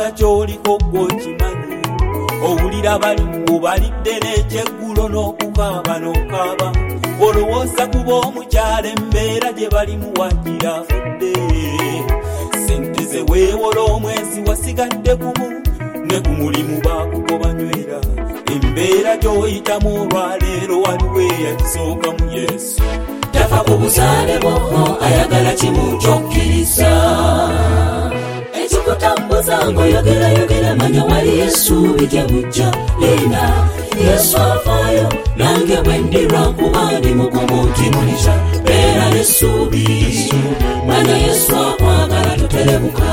kubanga kyoliko gwokimanyi. Owulira bali mubalidde n'ekyeggulo n'okukaaba n'okaaba. Olowooza kuba omukyala embeera gye balimu wagira afudde. Sente ze weewola omwezi wasigadde gumu, ne ku mulimu baakugobanywera. Embeera gy'oyitamu olwaleero waliwo eyakisooka mu Yesu. Tafa ku buzaale bwo, ayagala kimu ky'okkiriza. Ekikutambuza ng'oyogera manya wali essuubi gye bujja. Linda Yesu afaayo, nange bwe ndirwa kuba ndi mugumu ntimuliza. Beera n'essuubi, manya Yesu akwagala toterebuka.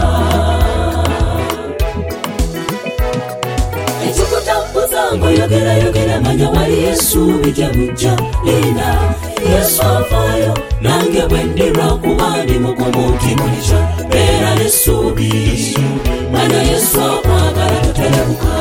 Ekikutambuza ng'oyogera manya wali essuubi gye bujja. Linda Yesu afaayo, nange bwe ndirwa kuba ndi mugumu ntimuliza. Beera n'essuubi, manya Yesu akwagala toterebuka.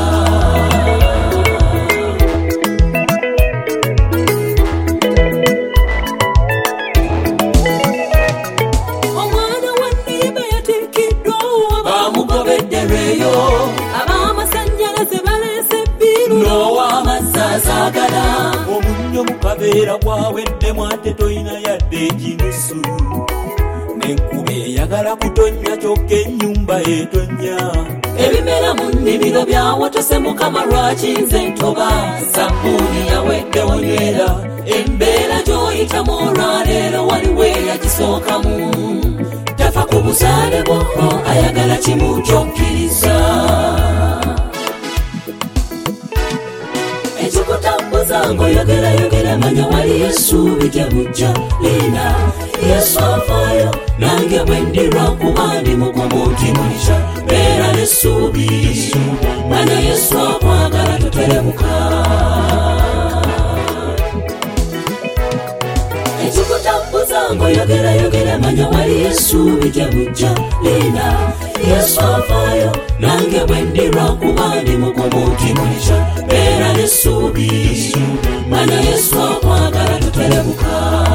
Omwana wa Niba yatikiddwa bamugobeddereyo. ab'amasannyalaze baleese ebbiru N'ow'amazzi azaagala. Omunnyo mu kabeera gwaweddemu ate toyina yadde ekinusu. N'enkuba eyagala kutonnya kyokka ennyumba etonnya. Ebimera mu nnimiro byawotose Mukama lwaki nze ntoba. Sabbuuni yawedde onywera. Embeera gy'oyitamu olwaleero waliwo eyakisookamu. Tafa ku buzaale bwo, ayagala kimu ky'okkiriza. Ekikutambuza ng'oyogera manya wali essuubi gye bujja. Linda Yesu afaayo, nange bwe ndirwa kuba ndi mugumu ntimuliza. Beera n'essuubi, manya Yesu akwagala toterebuka. Ekikutambuza ng'oyogera manya wali essuubi gye bujja. Linda Yesu afaayo, nange bwe ndirwa kuba ndi mugumu ntimuliza. Beera n'essuubi, manya Yesu akwagala toterebuka.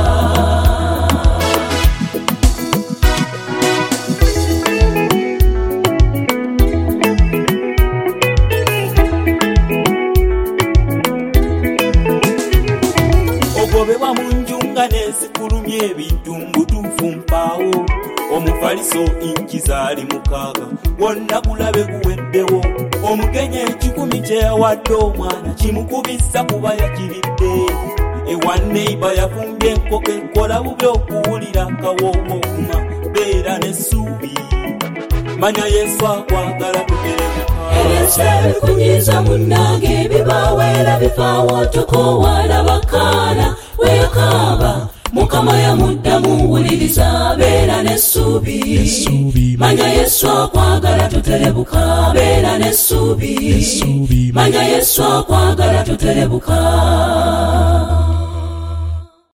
Ogobebwa mu njunga n'ezikulumya ebintu mbutuufu mpaawo. Omufaliso inkizaali 6 wonna gulabe guweddewo. Omugenyi ekikumi kye yawadde omwana kimukubisa kuba yakiridde. Ewa Neiba yafumbye enkoko ekola bubi okuwulira akawoowo okuma. Beera n'essuubi, manya Yesu akwagala toterebuka. Ebisebe kunyiza munnange ebibaweera bifaawo tokoowaana bakaana weekaaba. Mukama yamuddamu wuliriza. Beera n'essuubi, manya Yesu akwagala toterebuka. Beera n'essuubi, manya Yesu akwagala toterebuka.